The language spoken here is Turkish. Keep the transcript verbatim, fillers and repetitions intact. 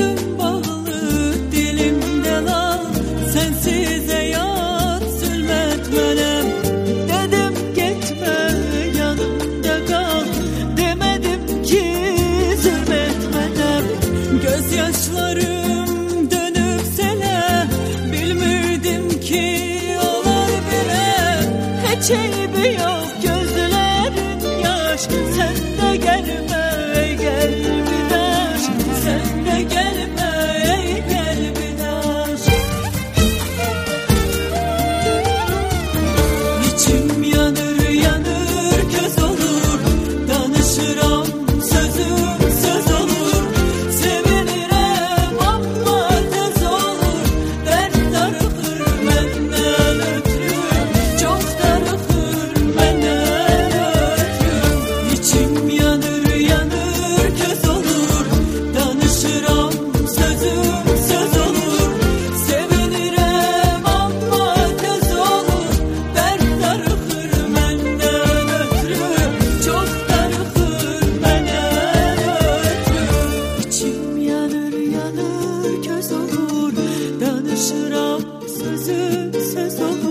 gözüm bağlı, dilimde lal, sensiz hayat zulmetmenem. Dedim gitme, yanımda kal, demedim ki zulmetmenem. Gözyaşlarım dönüp sele, bilmirdim ki olar bile. Hiç eybi yok gözlerin yaş, sen de gelme ey gelbidaş, sen de gelme ey gelbidaş. İçim yanır yanır köz olur, danışıram sözüm söz olur. Sevinirim ama tez olur, dert darıkır benden ötürü, çok darıkır benden ötürü. İçim yanır yanır köz olur, danışıram sözüm söz olur. Sevinirim ama tez olur, dert darıkır benden ötürü, çok darıkır benden ötürü. İçim yanır yanır köz olur, danışıram sözüm söz olur.